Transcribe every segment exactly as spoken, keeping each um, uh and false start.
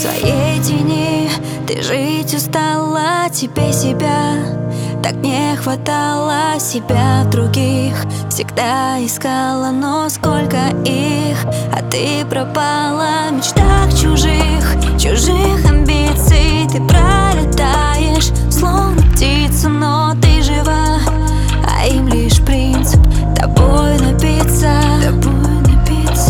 своей тени ты жить устала, тебе себя так не хватало, себя в других всегда искала, но сколько их, а ты пропала в мечтах чужих, чужих амбиций. Ты пролетаешь, словно птица, но ты жива, а им лишь принцип тобой напиться, тобой напиться.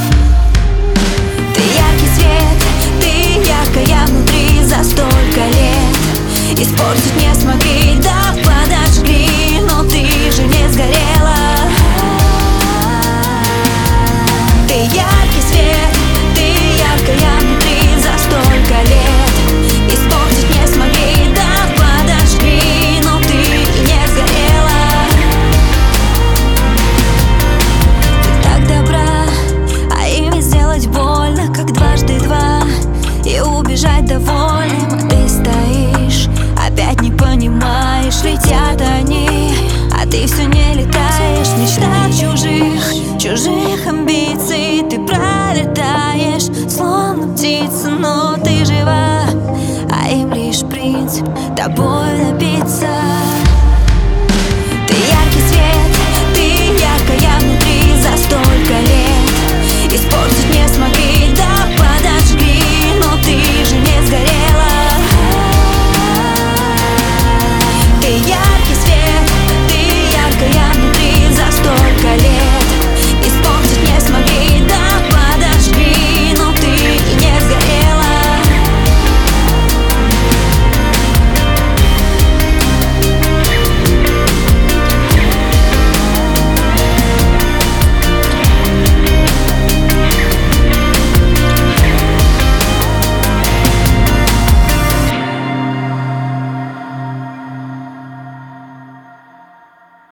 Ты яркий свет, ты яркая внутри, за столько лет испортить не смогли, да подожгли, но ты же не сгорела. Ты яркий свет, ты яркая внутри, за столько лет испортить не смогли, да подожгли, но ты не сгорела. Ты так добра, а им сделать больно, как дважды два, и убежать довольным, а ты стоишь, опять не понимаешь, летят они, а ты все не летаешь. В мечтах чужих, чужих амбиций ты пролетаешь, словно птица, но ты жива, а им лишь принцип тобой написан.